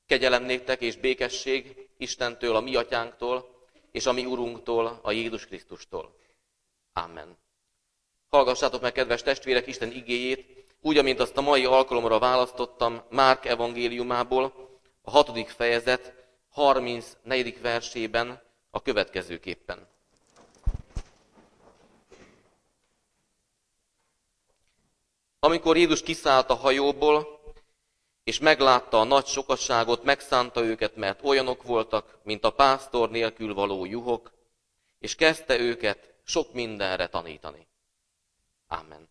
Kegyelem néktek és békesség Istentől, a mi atyánktól, és a mi Urunktól, a Jézus Krisztustól. Amen. Hallgassátok meg, kedves testvérek, Isten igéjét, úgy, amint azt a mai alkalomra választottam Márk evangéliumából, a 6. fejezet 34. versében a következőképpen. Amikor Jézus kiszállt a hajóból, és meglátta a nagy sokaságot, megszánta őket, mert olyanok voltak, mint a pásztor nélkül való juhok, és kezdte őket sok mindenre tanítani. Amen.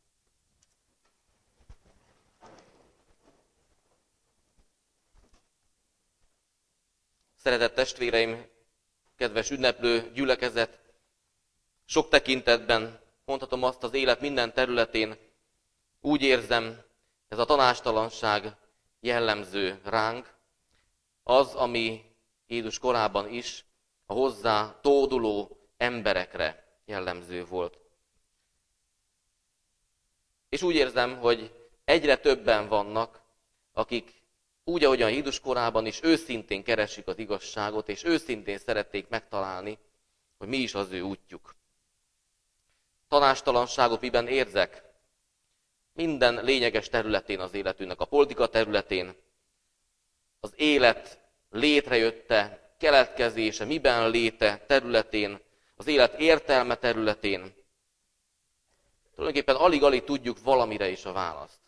Szeretett testvéreim, kedves ünneplő gyülekezet, sok tekintetben, mondhatom azt, az élet minden területén úgy érzem, ez a tanácstalanság jellemző ránk, az, ami Jézus korában is a hozzá tóduló emberekre jellemző volt. És úgy érzem, hogy egyre többen vannak, akik úgy, ahogyan Jézus korában is őszintén keresik az igazságot, és őszintén szerették megtalálni, hogy mi is az ő útjuk. Tanácstalanságot miben érzek? Minden lényeges területén az életünknek, a politika területén, az élet létrejötte, keletkezése, miben léte területén, az élet értelme területén. Tulajdonképpen alig-alig tudjuk valamire is a választ.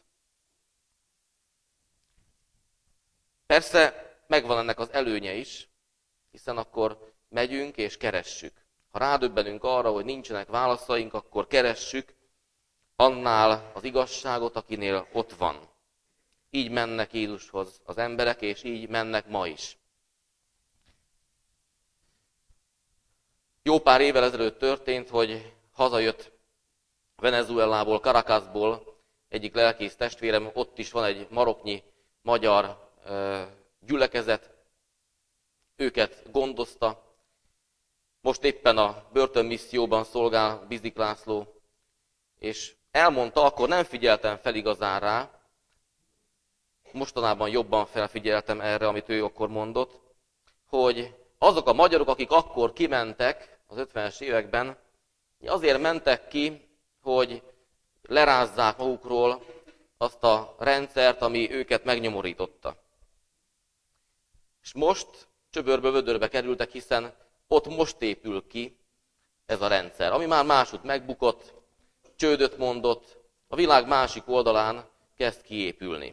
Persze megvan ennek az előnye is, hiszen akkor megyünk és keressük. Ha rádöbbenünk arra, hogy nincsenek válaszaink, akkor keressük annál az igazságot, akinél ott van. Így mennek Jézushoz az emberek, és így mennek ma is. Jó pár évvel ezelőtt történt, hogy hazajött Venezuelából, Caracasból egyik lelkész testvérem, ott is van egy maroknyi magyar gyülekezet, őket gondozta. Most éppen a börtönmisszióban szolgál Bizik László, és elmondta, akkor nem figyeltem fel igazán rá, mostanában jobban felfigyeltem erre, amit ő akkor mondott, hogy azok a magyarok, akik akkor kimentek az 50-es években, azért mentek ki, hogy lerázzák magukról azt a rendszert, ami őket megnyomorította. És most csöbörbe-vödörbe kerültek, hiszen ott most épül ki ez a rendszer, ami már máshogy megbukott, csődöt mondott, a világ másik oldalán kezd kiépülni.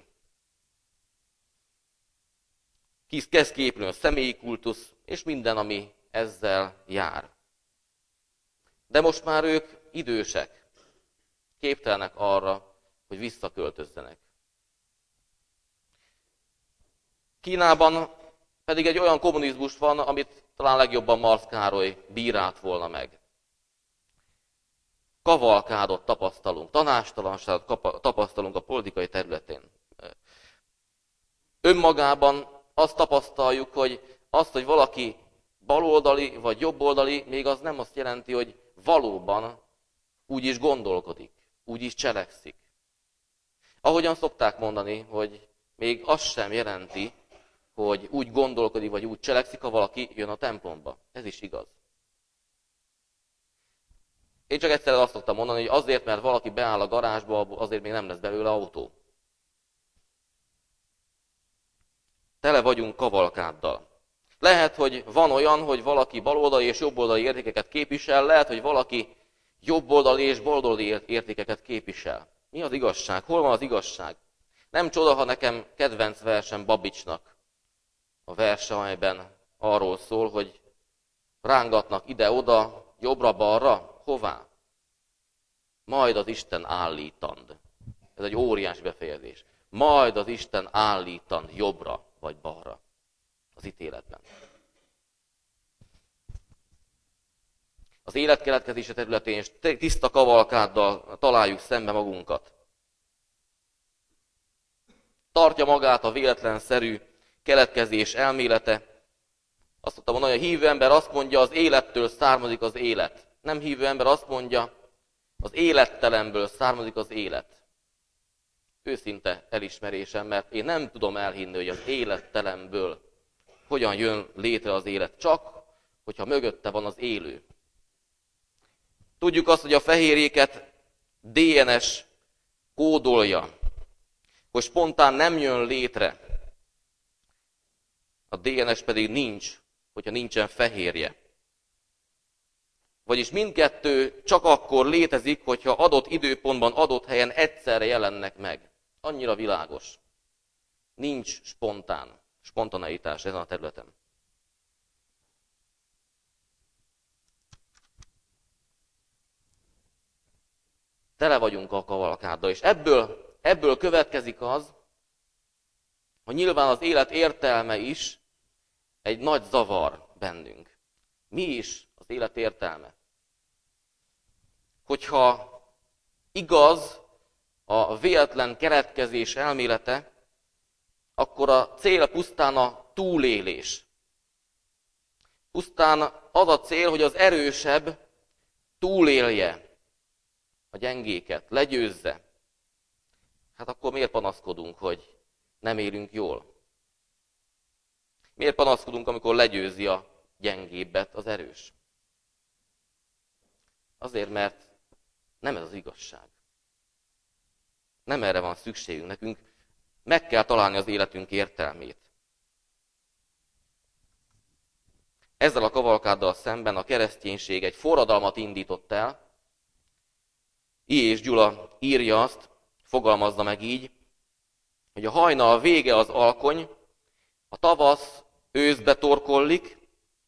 Kezd kiépülni a személyi kultusz, és minden, ami ezzel jár. De most már ők idősek, képtelenek arra, hogy visszaköltözzenek. Kínában pedig egy olyan kommunizmus van, amit talán legjobban Marx Károly bírált volna meg. Kavalkádot tapasztalunk, tanácstalanságot tapasztalunk a politikai területén. Önmagában azt tapasztaljuk, hogy azt, hogy valaki baloldali vagy jobboldali, még az nem azt jelenti, hogy valóban úgy is gondolkodik, úgy is cselekszik. Ahogyan szokták mondani, hogy még az sem jelenti, hogy úgy gondolkodik, vagy úgy cselekszik, ha valaki jön a templomba. Ez is igaz. Én csak egyszerűen azt szoktam mondani, hogy azért, mert valaki beáll a garázsba, azért még nem lesz belőle autó. Tele vagyunk kavalkáddal. Lehet, hogy van olyan, hogy valaki baloldali és jobboldali értékeket képvisel, lehet, hogy valaki jobboldali és baloldali értékeket képvisel. Mi az igazság? Hol van az igazság? Nem csoda, ha nekem kedvenc versem Babicsnak a verse, amelyben arról szól, hogy rángatnak ide-oda, jobbra-balra, hová? Majd az Isten állítand. Ez egy óriási befejezés. Majd az Isten állítand jobbra vagy balra az ítéletben. Az élet keletkezése területén és tiszta kavalkáddal találjuk szembe magunkat. Tartja magát a véletlenszerű keletkezés elmélete. Azt mondtam mondani, hogy a hívő ember azt mondja, az élettől származik az élet. Nem hívő ember azt mondja, az élettelenből származik az élet. Őszinte elismerésem, mert én nem tudom elhinni, hogy az élettelenből hogyan jön létre az élet. Csak, hogyha mögötte van az élő. Tudjuk azt, hogy a fehérjéket DNS kódolja, hogy spontán nem jön létre. A DNS pedig nincs, hogyha nincsen fehérje. Vagyis mindkettő csak akkor létezik, hogyha adott időpontban, adott helyen egyszerre jelennek meg. Annyira világos. Nincs spontaneitás ezen a területen. Tele vagyunk a kavalkáddal, és ebből következik az, hogy nyilván az élet értelme is egy nagy zavar bennünk. Mi is az élet értelme? Hogyha igaz a véletlen keletkezés elmélete, akkor a cél pusztán a túlélés. Pusztán az a cél, hogy az erősebb túlélje a gyengéket, legyőzze. Hát akkor miért panaszkodunk, hogy nem élünk jól? Miért panaszkodunk, amikor legyőzi a gyengébbet az erős? Azért, mert nem ez az igazság. Nem erre van szükségünk nekünk. Meg kell találni az életünk értelmét. Ezzel a kavalkáddal szemben a kereszténység egy forradalmat indított el. I. és Gyula írja azt, fogalmazza meg így, hogy a hajnal vége az alkony, a tavasz őszbe torkollik,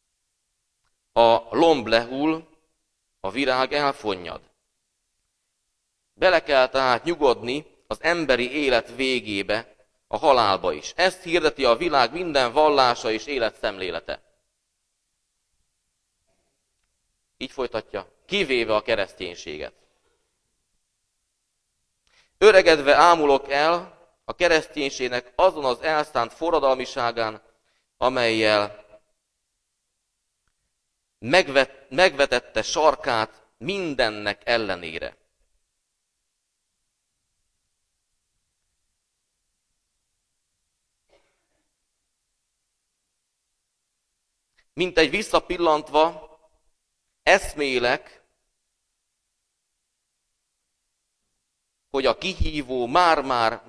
a lomb lehull, a virág elfonnyad. Bele kell tehát nyugodni az emberi élet végébe, a halálba is. Ezt hirdeti a világ minden vallása és életszemlélete. Így folytatja, kivéve a kereszténységet. Öregedve ámulok el a kereszténységnek azon az elszánt forradalmiságán, amellyel megvetette sarkát mindennek ellenére. Mint egy visszapillantva, eszmélek, hogy a kihívó már-már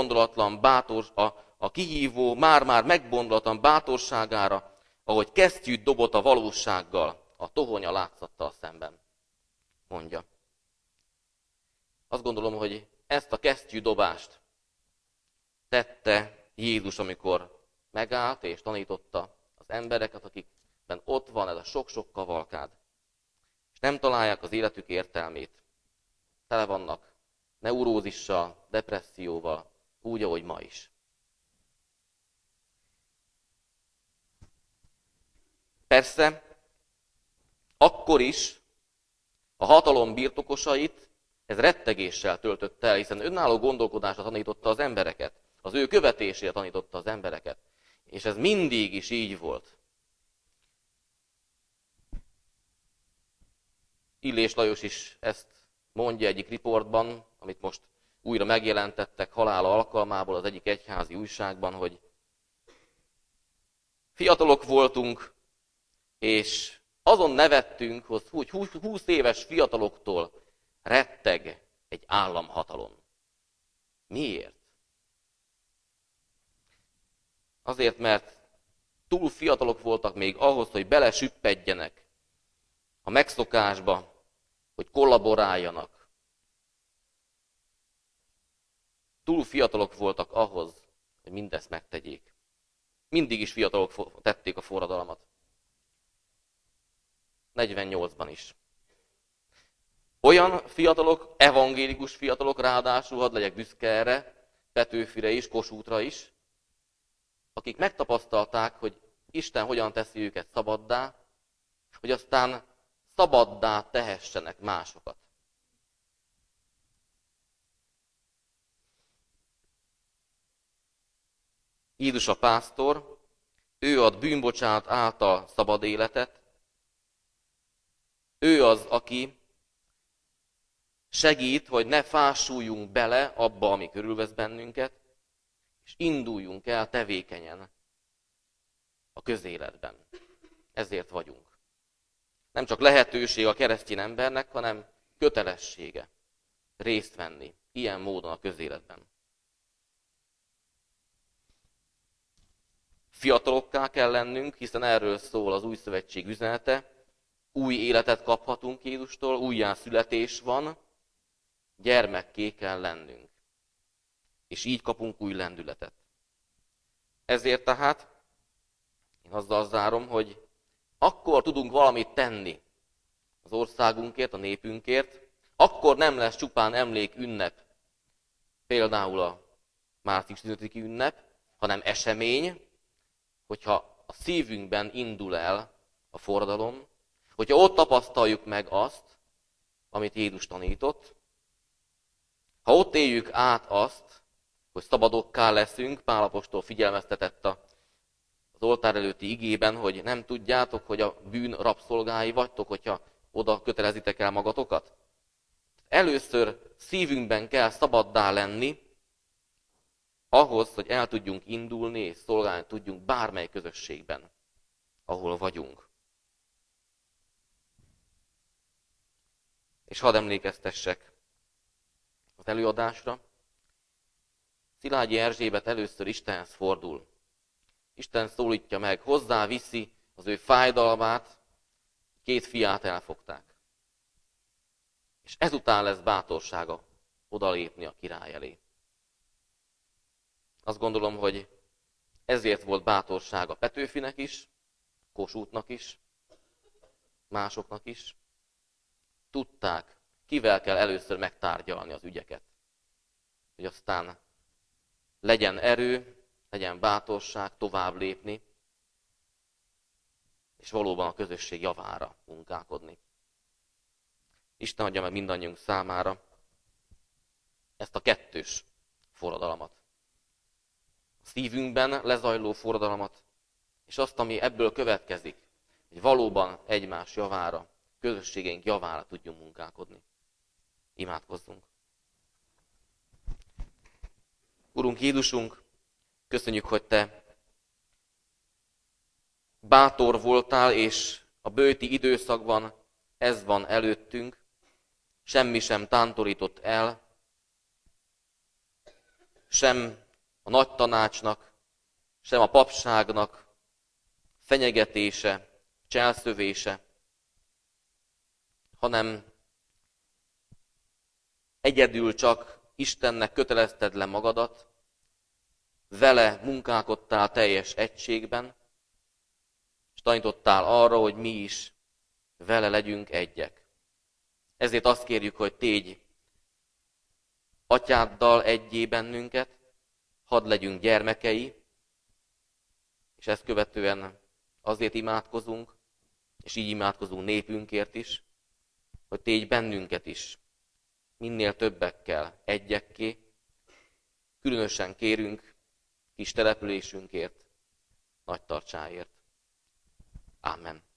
meggondolatlan bátorságára, ahogy kesztyűt dobott a valósággal, a tohonya látszattal szemben, mondja. Azt gondolom, hogy ezt a kesztyűdobást tette Jézus, amikor megállt és tanította az embereket, akikben ott van ez a sok-sok kavalkád, és nem találják az életük értelmét. Tele vannak neurózissal, depresszióval, úgy, ahogy ma is. Persze, akkor is a hatalom birtokosait ez rettegéssel töltötte el, hiszen önálló gondolkodásra tanította az embereket, az ő követésére tanította az embereket. És ez mindig is így volt. Illés Lajos is ezt mondja egyik riportban, amit most újra megjelentettek halála alkalmából az egyik egyházi újságban, hogy fiatalok voltunk, és azon nevettünk, hogy 20 éves fiataloktól retteg egy államhatalom. Miért? Azért, mert túl fiatalok voltak még ahhoz, hogy belesüppedjenek a megszokásba, hogy kollaboráljanak. Túl fiatalok voltak ahhoz, hogy mindezt megtegyék. Mindig is fiatalok tették a forradalmat. 48-ban is. Olyan fiatalok, evangélikus fiatalok ráadásul, hadd legyek büszke erre, Petőfire is, Kossuthra is, akik megtapasztalták, hogy Isten hogyan teszi őket szabaddá, hogy aztán szabaddá tehessenek másokat. Jézus a pásztor, ő ad bűnbocsánat által szabad életet, ő az, aki segít, hogy ne fásuljunk bele abba, ami körülvesz bennünket, és induljunk el tevékenyen a közéletben. Ezért vagyunk. Nem csak lehetőség a keresztény embernek, hanem kötelessége részt venni ilyen módon a közéletben. Fiatalokká kell lennünk, hiszen erről szól az új szövetség üzenete. Új életet kaphatunk Jézustól, újjászületés van, gyermekké kell lennünk. És így kapunk új lendületet. Ezért tehát én azzal zárom, hogy akkor tudunk valamit tenni az országunkért, a népünkért, akkor nem lesz csupán emlék ünnep, például a március 15-i ünnep, hanem esemény, hogyha a szívünkben indul el a forradalom, hogyha ott tapasztaljuk meg azt, amit Jézus tanított, ha ott éljük át azt, hogy szabadokká leszünk, Pál apostol figyelmeztetett az oltár előtti igében, hogy nem tudjátok, hogy a bűn rabszolgái vagytok, hogyha oda kötelezitek el magatokat. Először szívünkben kell szabaddá lenni, ahhoz, hogy el tudjunk indulni és szolgálni tudjunk bármely közösségben, ahol vagyunk. És hadd emlékeztessek az előadásra. Szilágyi Erzsébet először Istenhez fordul. Isten szólítja meg, hozzá viszi az ő fájdalmát, 2 fiát elfogták. És ezután lesz bátorsága odalépni a király elé. Azt gondolom, hogy ezért volt bátorsága Petőfinek is, Kossuthnak is, másoknak is. Tudták, kivel kell először megtárgyalni az ügyeket. Hogy aztán legyen erő, legyen bátorság tovább lépni, és valóban a közösség javára munkálkodni. Isten adja meg mindannyiunk számára ezt a 2-s forradalmat. A szívünkben lezajló forradalmat, és azt, ami ebből következik, hogy valóban egymás javára, közösségeink javára tudjunk munkálkodni. Imádkozzunk. Urunk Jézusunk, köszönjük, hogy Te bátor voltál, és a böjti időszakban ez van előttünk, semmi sem tántorított el, sem a nagy tanácsnak, sem a papságnak fenyegetése, cselszövése, hanem egyedül csak Istennek kötelezted le magadat, vele munkálkodtál teljes egységben, és tanítottál arra, hogy mi is vele legyünk egyek. Ezért azt kérjük, hogy tégy atyáddal egyé bennünket, hadd legyünk gyermekei, és ezt követően azért imádkozunk, és így imádkozunk népünkért is, hogy tégy bennünket is minél többekkel egyekké, különösen kérünk kis településünkért, Nagytarcsáért. Amen.